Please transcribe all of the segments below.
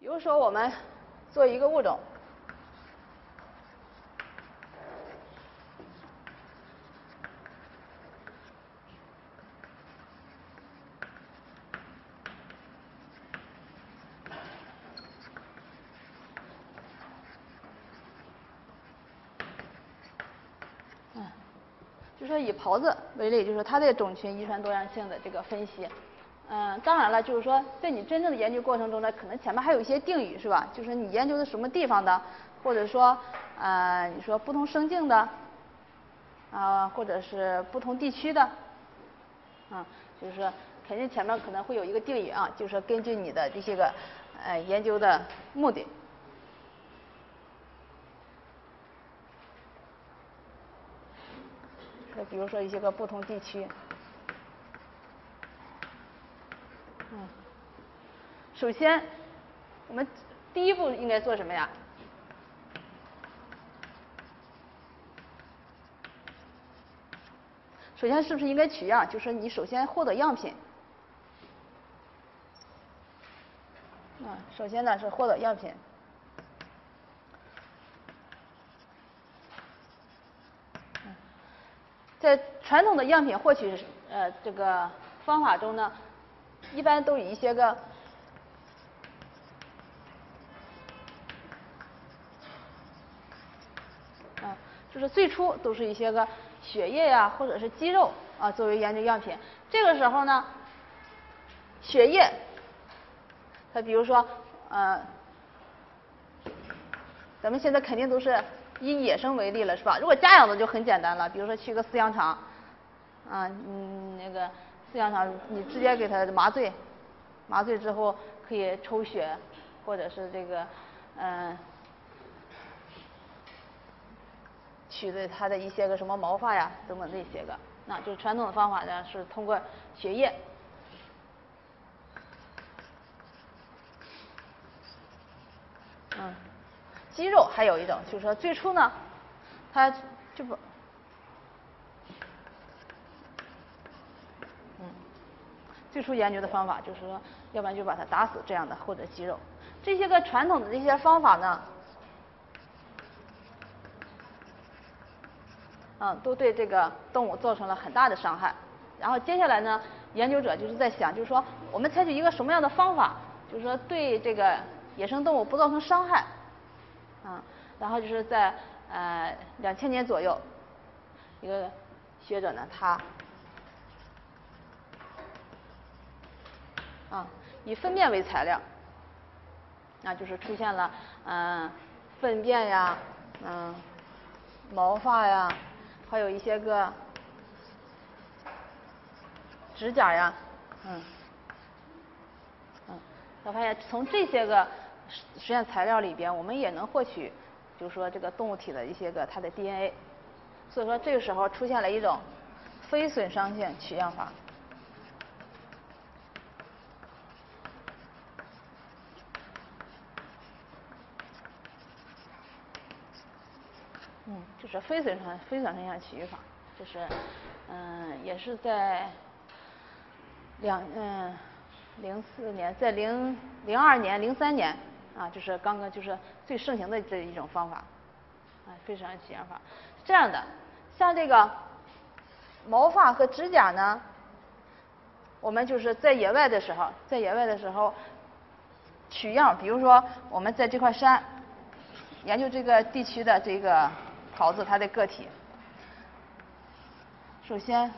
比如说我们做一个物种，就说以狍子为例，就是它的种群遗传多样性的这个分析。当然了，就是说在你真正的研究过程中呢，可能前面还有一些定语是吧？就是你研究的什么地方的，或者说你说不同生境的，或者是不同地区的，就是说肯定前面可能会有一个定语啊，就是说根据你的这些个研究的目的。比如说一些个不同地区，首先我们第一步应该做什么呀？首先是不是应该取样？就是你首先获得样品，首先呢是获得样品。在传统的样品获取这个方法中呢，一般都以一些个就是最初都是一些个血液呀或者是肌肉作为研究样品。这个时候呢，血液，它比如说咱们现在肯定都是以野生为例了，是吧？如果家养的就很简单了，比如说去个饲养场，那个饲养场你直接给它麻醉，麻醉之后可以抽血，或者是这个取的它的一些个什么毛发呀等等这些个，那就是传统的方法呢是通过血液。肌肉还有一种，就是说最初呢，它就不，最初研究的方法就是说，要不然就把它打死这样的，或者肌肉。这些个传统的这些方法呢，都对这个动物造成了很大的伤害。然后接下来呢，研究者就是在想，就是说我们采取一个什么样的方法，就是说对这个野生动物不造成伤害。然后就是在2000年左右，一个学者呢，他以粪便为材料，就是出现了粪便呀，毛发呀，还有一些个指甲呀，我发现从这些个实验材料里边，我们也能获取，就是说这个动物体的一些个它的 DNA。所以说这个时候出现了一种非损伤性取样法。就是非损伤性取样法，就是也是在04年，在02年、03年就是刚刚就是最盛行的这一种方法，非损伤性取样法。是这样的，像这个毛发和指甲呢，我们就是在野外的时候取样，比如说我们在这块山研究这个地区的这个狍子它的个体，首先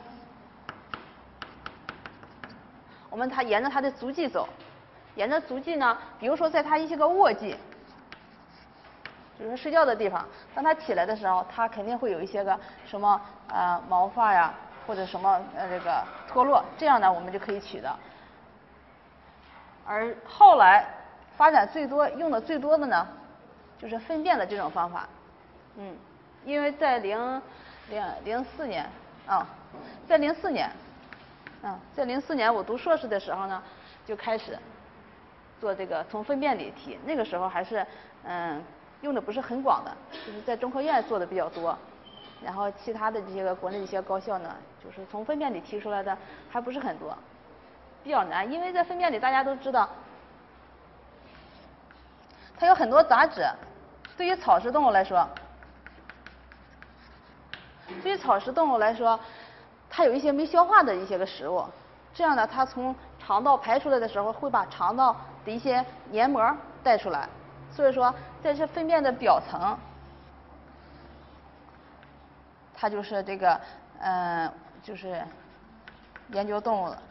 我们沿着它的足迹走，沿着足迹呢，比如说在它一些个卧迹，就是睡觉的地方，当它起来的时候，它肯定会有一些个什么毛发呀，或者什么这个脱落，这样呢我们就可以取的。而后来发展用的最多的呢，就是粪便的这种方法。因为在04年在04年我读硕士的时候呢，就开始做这个从粪便里提，那个时候还是用的不是很广的，就是在中科院做的比较多，然后其他的这些个国内的一些高校呢，就是从粪便里提出来的还不是很多，比较难，因为在粪便里大家都知道它有很多杂质。对于草食动物来说，它有一些没消化的一些个食物，这样呢，它从肠道排出来的时候，会把肠道的一些黏膜带出来。所以说，在这粪便的表层，它就是这个就是研究动物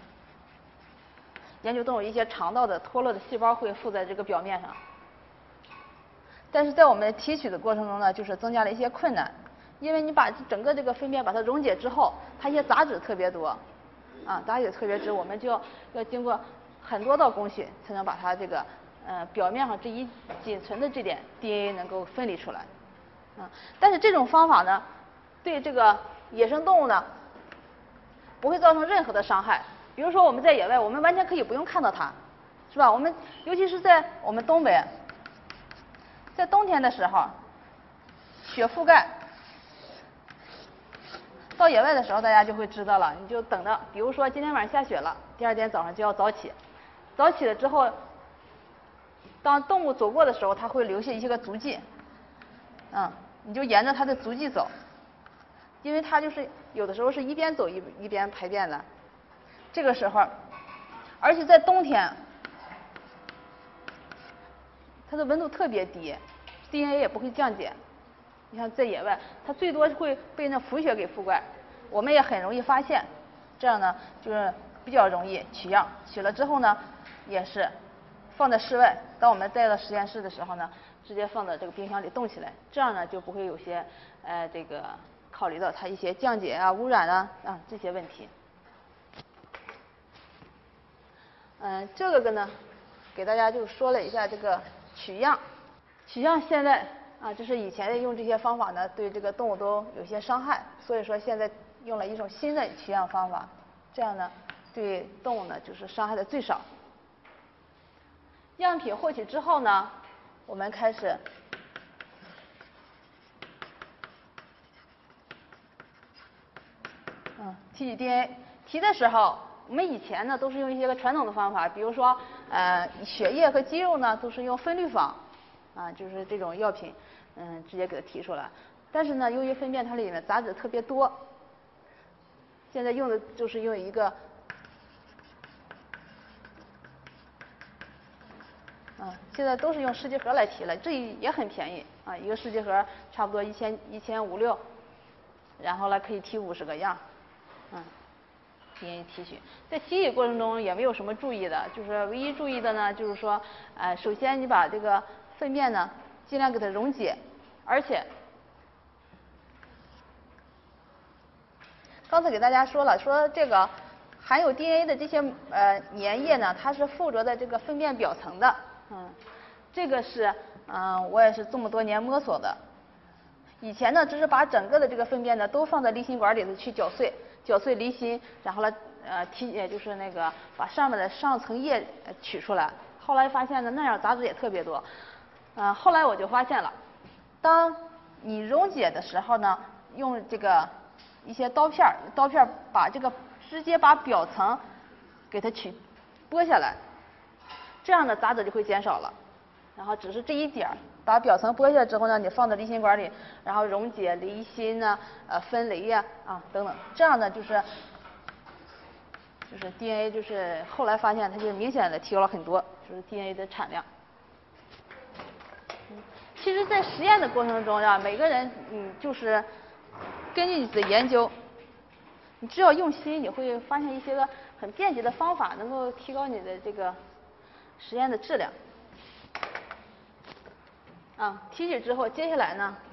一些肠道的脱落的细胞会附在这个表面上。但是在我们提取的过程中呢，就是增加了一些困难，因为你把整个这个粪便把它溶解之后，它一些杂质特别多，杂质特别多，我们就要经过很多道工序才能把它这个表面上这一仅存的这点 DNA 能够分离出来，但是这种方法呢，对这个野生动物呢不会造成任何的伤害。比如说我们在野外，我们完全可以不用看到它，是吧？我们尤其是在我们东北。在冬天的时候，雪覆盖，到野外的时候大家就会知道了，你就等着，比如说今天晚上下雪了，第二天早上就要早起，早起了之后，当动物走过的时候，它会留下一些个足迹，你就沿着它的足迹走，因为它就是有的时候是一边走一边排便的，这个时候，而且在冬天。它的温度特别低 ，DNA 也不会降解。你看在野外，它最多会被那浮雪给覆盖，我们也很容易发现。这样呢，就是比较容易取样，取了之后呢，也是放在室外。当我们带到实验室的时候呢，直接放到这个冰箱里冻起来，这样呢就不会有些这个考虑到它一些降解啊、污染啊这些问题。这个呢，给大家就说了一下这个。取样现在就是以前用这些方法呢，对这个动物都有些伤害，所以说现在用了一种新的取样方法，这样呢对动物呢就是伤害的最少。样品获取之后呢，我们开始提取 DNA。提的时候，我们以前呢都是用一些个传统的方法，比如说血液和肌肉呢都是用分氯仿就是这种药品直接给它提出来。但是呢，由于粪便它里面杂质特别多，现在用的就是用一个现在都是用试剂盒来提了，这也很便宜一个试剂盒差不多1500-1600，然后呢可以提50个样提取。在提取过程中也没有什么注意的，就是唯一注意的呢，就是说首先你把这个粪便呢尽量给它溶解，而且刚才给大家说了，说这个含有 DNA 的这些粘液呢，它是附着在这个粪便表层的，这个是我也是这么多年摸索的。以前呢，只是把整个的这个粪便呢都放在离心管里头去搅碎离心，然后呢就是那个把上面的上层液取出来。后来发现呢，那样杂质也特别多。后来我就发现了，当你溶解的时候呢，用这个一些刀片把这个直接把表层给它剥下来，这样的杂质就会减少了。然后只是这一点儿，把表层剥下来之后呢，你放到离心管里，然后溶解离心分离等等，这样呢就是 DNA 就是后来发现它就明显的提高了很多，就是 DNA 的产量。其实，在实验的过程中每个人就是根据你的研究，你只要用心，你会发现一些个很便捷的方法，能够提高你的这个实验的质量。提取之后，接下来呢，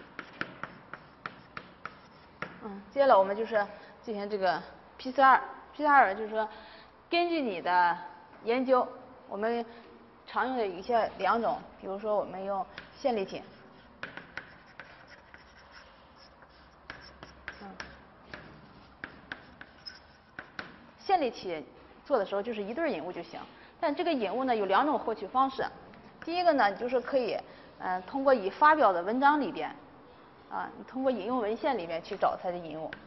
接下来我们就是进行这个 PCR 就是说，根据你的研究，我们常用的有2种，比如说我们用线粒体，线粒体做的时候就是一对引物就行，但这个引物呢有2种获取方式，第一个呢就是可以通过已发表的文章里边你通过引用文献里面去找它的引物。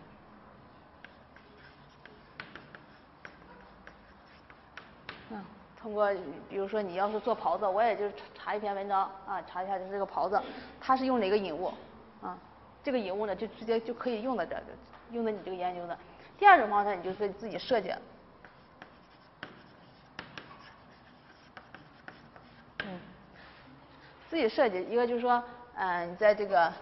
通过比如说你要是做袍子，我也就查一篇文章啊，查一下这个袍子它是用哪个引物啊，这个引物呢就直接就可以用到这个，用到你这个研究的。第二种方式你就自己设计。自己设计一个就是说，你在这个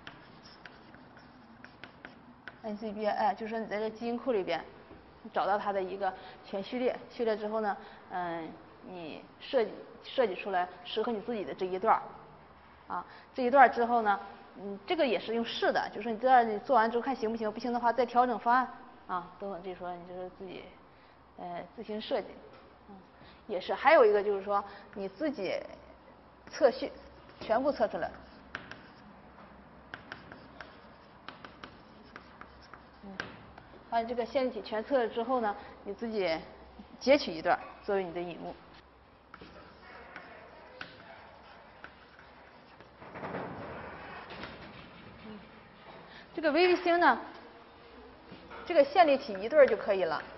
NCBI， 就是说你在这基因库里边找到它的一个全序列，序列之后呢，你设计出来适合你自己的这一段啊，这一段之后呢，这个也是用试的，就是说你这样你做完之后看行不行，不行的话再调整方案啊，等等，这说你就是自己自行设计，也是。还有一个就是说你自己测序，全部测出来。把你这个线粒体全测了之后呢，你自己截取一段作为你的引物。这个微微星呢，这个线粒体一对就可以了。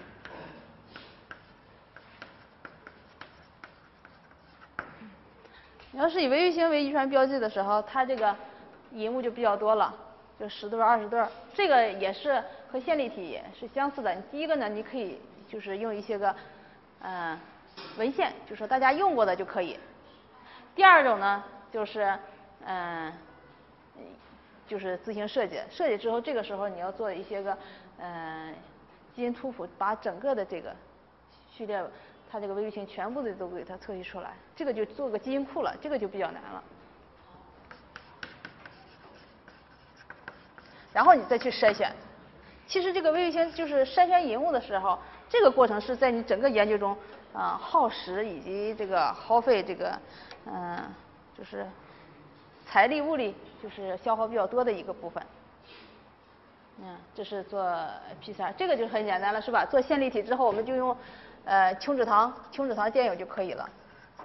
你要是以微微星为遗传标记的时候，它这个引物就比较多了，就10对、20对。这个也是和线粒体是相似的。第一个呢，你可以就是用一些个文献，就说大家用过的就可以。第二种呢，就是就是自行设计，设计之后这个时候你要做一些个基因图谱，把整个的这个序列它这个微微星全部的都给它测序出来，这个就做个基因库了，这个就比较难了。然后你再去筛选。其实这个微微星就是筛选引物的时候，这个过程是在你整个研究中耗时以及这个耗费这个就是财力物力就是消耗比较多的一个部分。这是做 PCR， 这个就很简单了，是吧？做线粒体之后，我们就用琼脂糖电泳就可以了。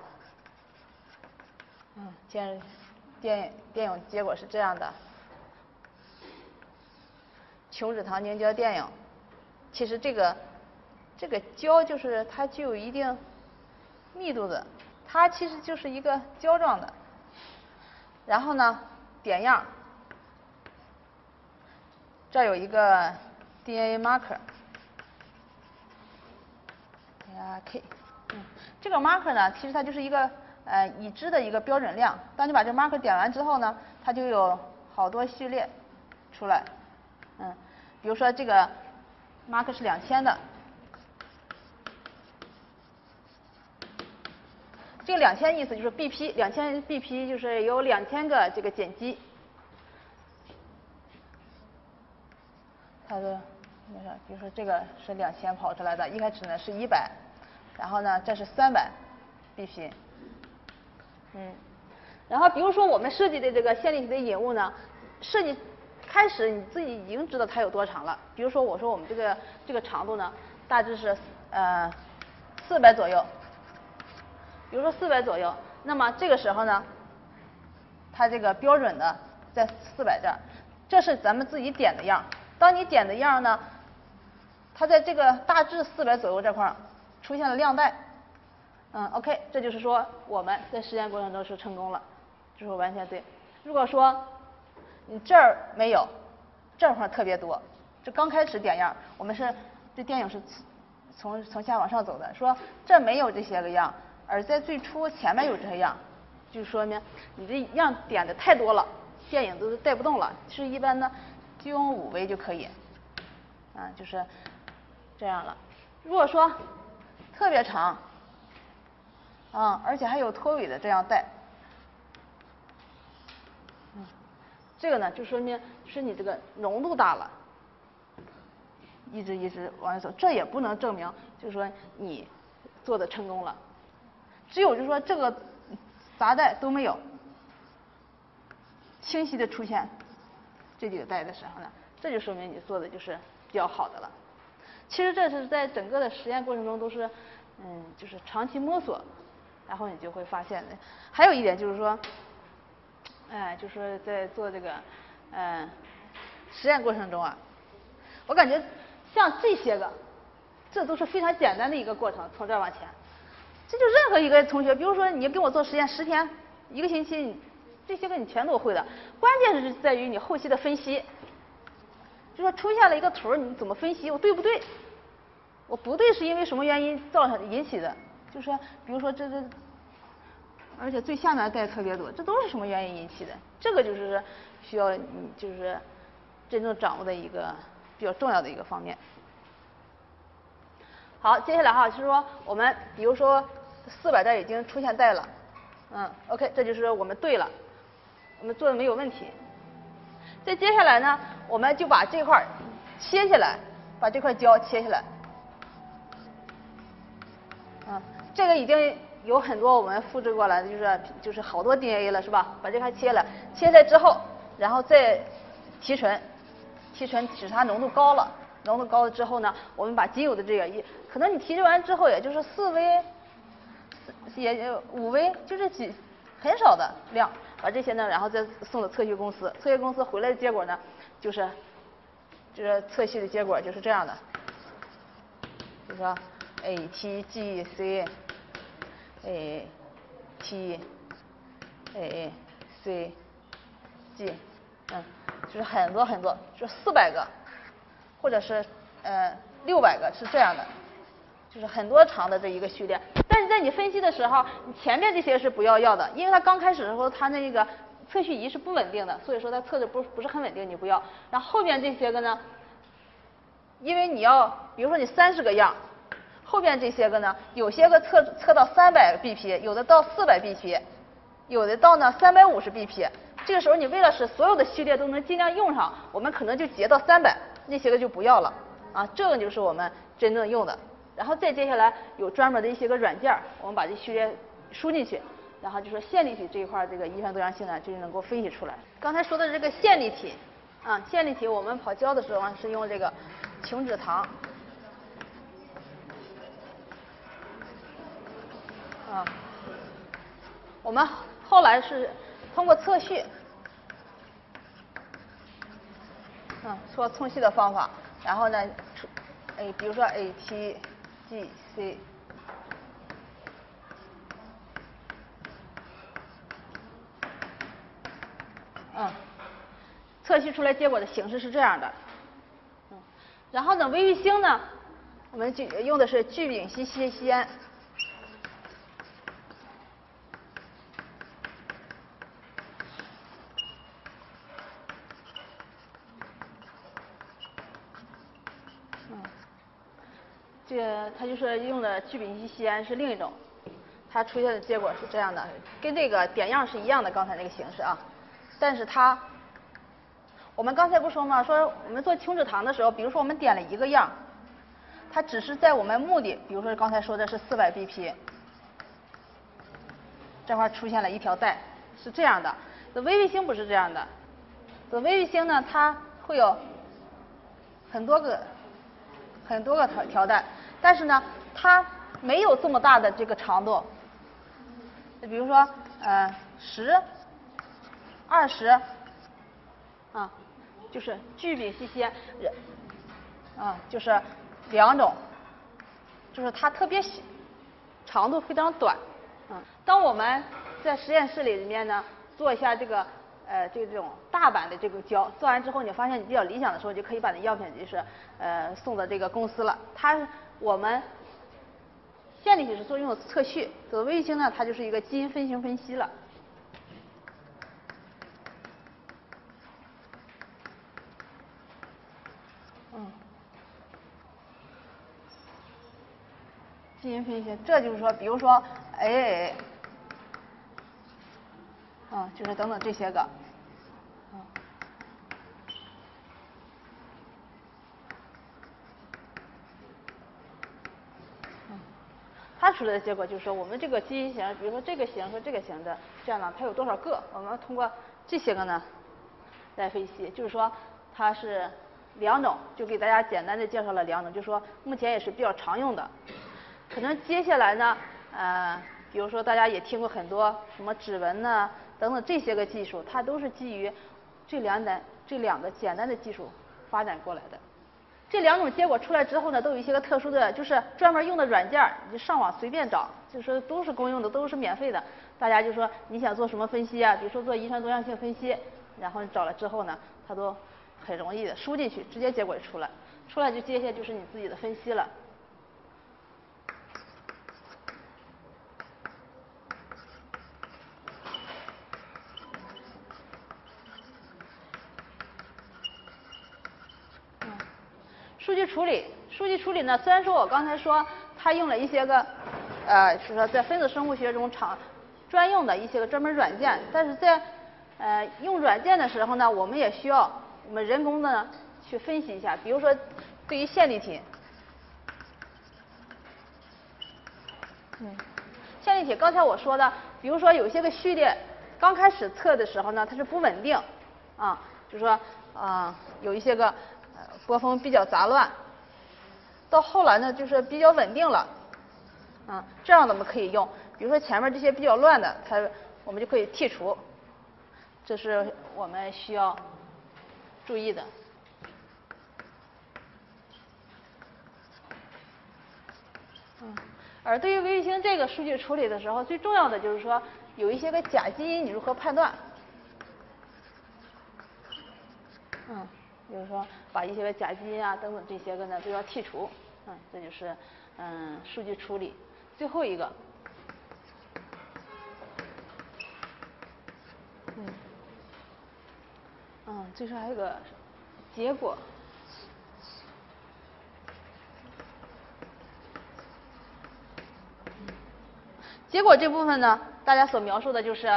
电泳结果是这样的。琼脂糖凝胶电泳，其实这个胶就是它具有一定密度的，它其实就是一个胶状的。然后呢，点样，这儿有一个 DNA marker，K，这个 marker 呢，其实它就是一个已知的一个标准量。当你把这 marker 点完之后呢，它就有好多序列出来。比如说这个 mark 是2000的，这个2000意思就是 BP，2000 BP 就是有2000个这个碱基。它的比如说这个是2000跑出来的，一开始呢是100，然后呢这是300 BP。然后比如说我们设计的这个线粒体的引物呢，设计开始你自己已经知道它有多长了。比如说我说我们这个长度呢，大致是400左右。比如说400左右，那么这个时候呢，它这个标准的在400这儿，这是咱们自己点的样。当你点的样呢，它在这个大致400左右这块出现了亮带。OK， 这就是说我们在实验过程中是成功了，这是完全对。如果说你这儿没有，这块特别多，这刚开始点样，我们是这电影是从下往上走的，说这没有这些个样，而在最初前面有这些样，就说明你这样点的太多了，电影都带不动了。其实一般呢，就用5维就可以，就是这样了。如果说特别长，而且还有脱尾的这样带。这个呢，就说明是你这个浓度大了，一直往下走，这也不能证明就是说你做的成功了。只有就是说这个杂带都没有清晰的出现这几个带的时候呢，这就说明你做的就是比较好的了。其实这是在整个的实验过程中都是就是长期摸索，然后你就会发现的。还有一点就是说。就是在做这个实验过程中我感觉像这些个，这都是非常简单的一个过程，从这儿往前。 这就任何一个同学，比如说你跟我做实验10天，1个星期，这些个你全都会的。关键是在于你后期的分析，就说出现了一个图，你怎么分析？我对不对？我不对是因为什么原因引起的？就是说，比如说这，而且最下面带特别多，这都是什么原因引起的？这个就是需要你就是真正掌握的一个比较重要的一个方面。好，接下来哈，就是说我们比如说400带已经出现带了，OK， 这就是我们对了，我们做的没有问题。再接下来呢，我们就把这块切下来，把这块胶切下来。这个已经有很多我们复制过来的，就是好多 DNA 了，是吧？把这块切了，切下来之后，然后再提纯，使它浓度高了，浓度高了之后呢，我们把仅有的这个可能你提纯完之后，也就是4微，也5微，就是很少的量，把这些呢，然后再送到测序公司，测序公司回来的结果呢，就是测序的结果就是这样的，比如说 ATGC。ATACG，就是很多，就是400个，或者是600个，是这样的，就是很多长的这一个序列。但是在你分析的时候，你前面这些是不要的，因为它刚开始的时候它那个测序仪是不稳定的，所以说它测的不是很稳定，你不要。然后后边这些个呢，因为你要比如说你30个样。后边这些个呢，有些个测到300 BP， 有的到400 BP， 有的到呢350 BP。这个时候你为了使所有的序列都能尽量用上，我们可能就截到300，那些个就不要了啊。这个就是我们真正用的。然后再接下来有专门的一些个软件，我们把这序列输进去，然后就说线粒体这一块这个遗传多样性呢就能够分析出来。刚才说的这个线粒体线粒体我们跑胶的时候是用这个琼脂糖。我们后来是通过测序，做测序的方法，然后呢，比如说 ATGC，测序出来结果的形式是这样的，然后呢，微玉星呢，我们就用的是聚丙烯酰胺。这个它就是用的聚丙烯酰胺是另一种，它出现的结果是这样的，跟这个点样是一样的，刚才那个形式啊。但是我们刚才不说吗？说我们做琼脂糖的时候，比如说我们点了1个样，它只是在我们目的，比如说刚才说的是400 BP， 这块出现了一条带，是这样的。微玉星不是这样的，微玉星呢，它会有很多个条带。但是呢，它没有这么大的这个长度，比如说10、20，就是聚丙烯酰胺，就是2种，就是它特别小，长度非常短，当我们在实验室里面呢做一下这种大版的这个胶，做完之后你发现你比较理想的时候，就可以把那样品就是送到这个公司了。我们线粒体是用测序，微玉星呢，它就是一个基因分型分析了。基因分析，这就是说，比如说 AA， 就是等等这些个，它出来的结果就是说，我们这个基因型，比如说这个型和这个型的，这样呢，它有多少个？我们通过这些个呢来分析，就是说它是2种，就给大家简单的介绍了2种，就是说目前也是比较常用的。可能接下来呢，比如说大家也听过很多什么指纹呢等等这些个技术，它都是基于这两个简单的技术发展过来的。 这两种结果出来之后呢，都有一些个特殊的，就是专门用的软件，你上网随便找，就是说都是公用的，都是免费的。大家就说你想做什么分析啊？比如说做遗传多样性分析，然后你找了之后呢，它都很容易的输进去，直接结果就出来，出来就接下来就是你自己的分析了。数据处理呢，虽然说我刚才说它用了一些个，是说在分子生物学中专用的一些个专门软件，但是在用软件的时候呢，我们也需要我们人工的呢去分析一下，比如说对于线粒体，线粒体刚才我说的，比如说有些个序列刚开始测的时候呢，它是不稳定，就是说有一些个波峰比较杂乱，到后来呢就是比较稳定了，这样的我们可以用。比如说前面这些比较乱的，我们就可以剔除，这是我们需要注意的。而对于微育星这个数据处理的时候，最重要的就是说有一些个假基因你如何判断？比如说把一些个假基因啊等等这些个呢都要剔除，这就是数据处理。最后一个，最后还有个结果。结果这部分呢，大家所描述的就是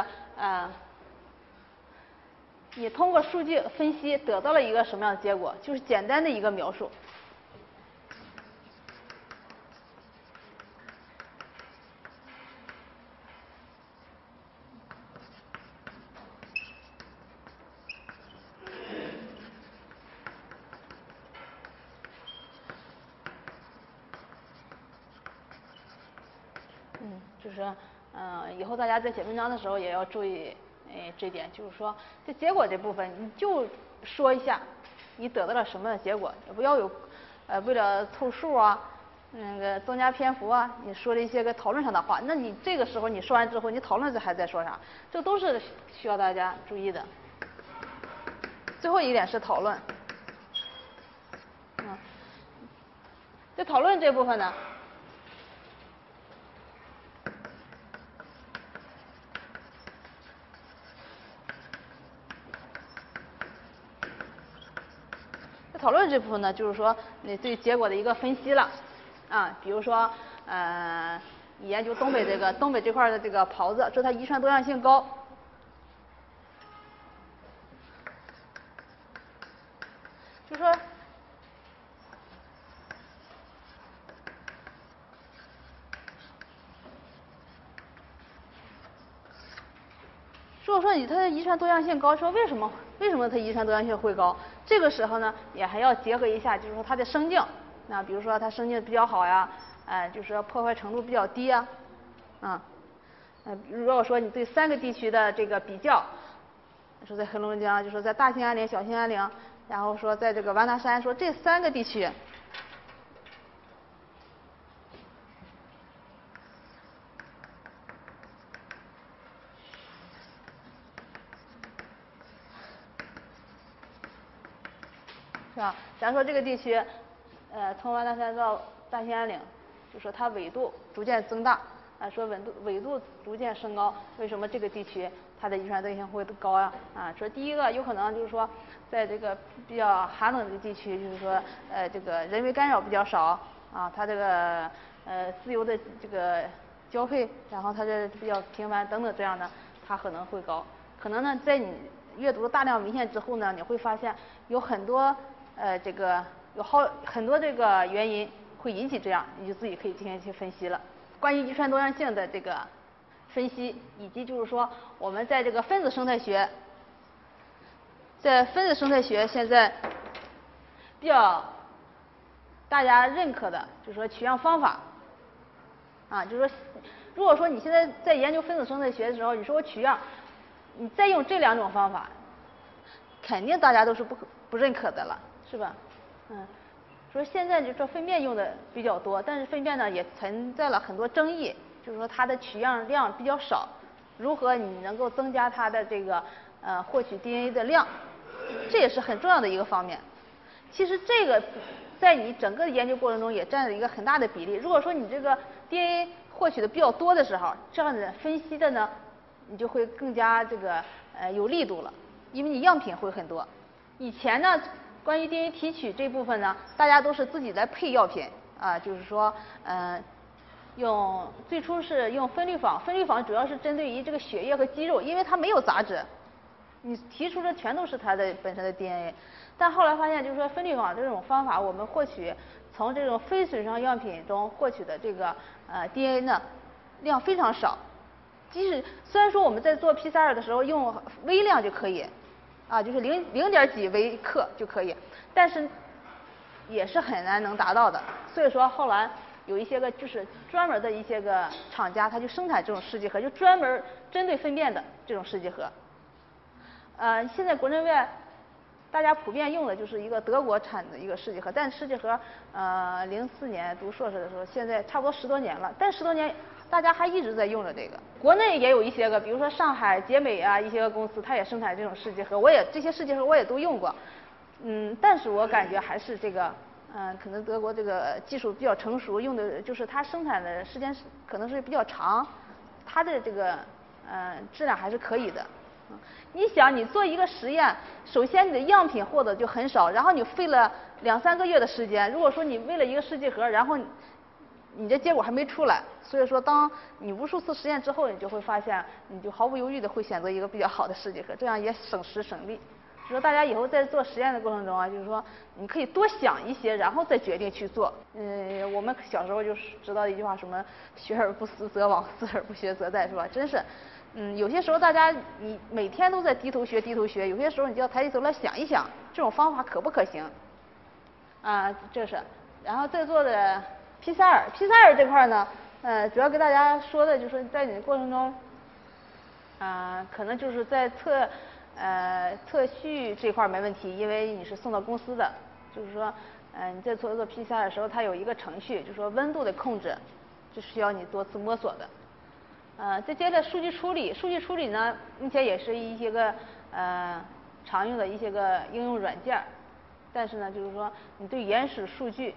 你通过数据分析得到了一个什么样的结果，就是简单的一个描述。就是以后大家在写文章的时候也要注意这点，就是说这结果这部分你就说一下你得到了什么样的结果，也不要有为了凑数啊，增加篇幅啊，你说了一些个讨论上的话，那你这个时候你说完之后，你讨论还在说啥？这都是需要大家注意的。最后一点是讨论，在讨论这部分呢。讨论这部分呢，就是说你对结果的一个分析了，比如说你研究东北这块的这个狍子，说它遗传多样性高，就说如果说它的遗传多样性高，说为什么它遗传多样性会高？这个时候呢，也还要结合一下，就是说它的生境，比如说它生境比较好呀，就是说破坏程度比较低呀，如果说你对3个地区的这个比较，说在黑龙江，就说在大兴安岭、小兴安岭，然后说在这个完达山，说这3个地区。是吧？假如说这个地区，从完达山到大兴安岭，就说它纬度逐渐增大，说纬度逐渐升高，为什么这个地区它的遗传多样性会高呀？说第一个有可能就是说，在这个比较寒冷的地区，就是说这个人为干扰比较少，它这个自由的这个交配，然后它这比较频繁等等这样的，它可能会高。可能呢，在你阅读大量文献之后呢，你会发现有很多这个很多这个原因会引起这样，你就自己可以进行一些分析了。关于遗传多样性的这个分析，以及就是说我们在这个分子生态学，现在比较大家认可的，就是说取样方法，就是说如果说你现在在研究分子生态学的时候，你说我取样，你再用这2种方法，肯定大家都是不认可的了，是吧？ 说现在就说粪便用的比较多，但是粪便呢也存在了很多争议，就是说它的取样量比较少，如何你能够增加它的这个获取 DNA 的量，这也是很重要的一个方面。其实这个在你整个研究过程中也占了一个很大的比例。如果说你这个 DNA 获取的比较多的时候，这样子分析的呢，你就会更加这个有力度了，因为你样品会很多。以前呢，关于 DNA 提取这部分呢，大家都是自己来配药品啊，就是说最初是用分氯仿，分氯仿主要是针对于这个血液和肌肉，因为它没有杂质，你提出的全都是它的本身的 DNA。但后来发现，就是说分氯仿这种方法，我们获取从这种非损伤样品中获取的这个DNA 呢量非常少。虽然说我们在做 PCR 的时候用微量就可以，啊，就是0点几微克就可以，但是也是很难能达到的。所以说后来有一些个就是专门的一些个厂家，他就生产这种试剂盒，就专门针对粪便的这种试剂盒。现在国内外大家普遍用的就是一个德国产的一个试剂盒，但试剂盒04年读硕士的时候，现在差不多10多年了，但10多年大家还一直在用着这个。国内也有一些个，比如说上海洁美啊一些个公司，它也生产这种试剂盒，这些试剂盒我也都用过，但是我感觉还是这个可能德国这个技术比较成熟，用的就是它生产的时间可能是比较长，它的这个质量还是可以的。你想，你做一个实验，首先你的样品获得就很少，然后你费了2、3个月的时间。如果说你为了一个试剂盒，然后你这结果还没出来，所以说当你无数次实验之后，你就会发现，你就毫不犹豫的会选择一个比较好的试剂盒，这样也省时省力。就说大家以后在做实验的过程中啊，就是说你可以多想一些，然后再决定去做。我们小时候就是知道一句话，什么学而不思则罔，思而不学则殆，是吧？真是。有些时候大家你每天都在低头学，有些时候你就要抬起头来想一想，这种方法可不可行？这是。然后在做的 PCR 这块呢，主要给大家说的就是在你的过程中，可能就是在测序这块没问题，因为你是送到公司的，就是说你在做 PCR 的时候，它有一个程序，就是说温度的控制，这需要你多次摸索的。再接着数据处理呢，目前也是一些个常用的一些个应用软件，但是呢，就是说你对原始数据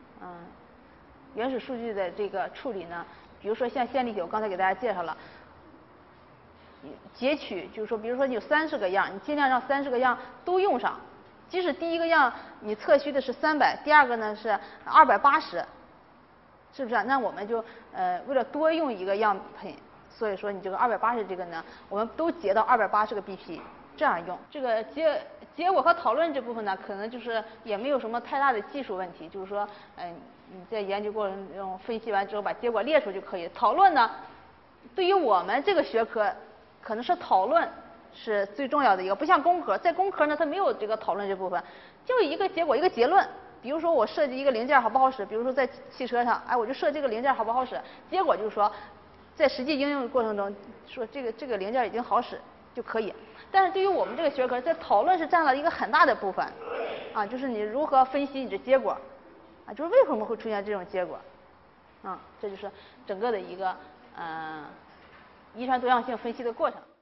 的这个处理呢，比如说像线粒体，我刚才给大家介绍了，截取就是说，比如说你有30个样，你尽量让30个样都用上，即使第一个样你测序的是300，第二个呢是280，是不是啊？那我们就为了多用一个样品。所以说你这个280这个呢，我们都截到280个 BP， 这样用。这个结果和讨论这部分呢，可能就是也没有什么太大的技术问题，就是说，你在研究过程中分析完之后把结果列出就可以。讨论呢，对于我们这个学科，可能是讨论是最重要的一个，不像工科，在工科呢它没有这个讨论这部分，就一个结果一个结论。比如说我设计一个零件好不好使，比如说在汽车上，我就设计这个零件好不好使，结果就是说。在实际应用的过程中，说这个零件已经好使就可以。但是对于我们这个学科，在讨论是占了一个很大的部分，就是你如何分析你的结果，就是为什么会出现这种结果，这就是整个的一个遗传多样性分析的过程。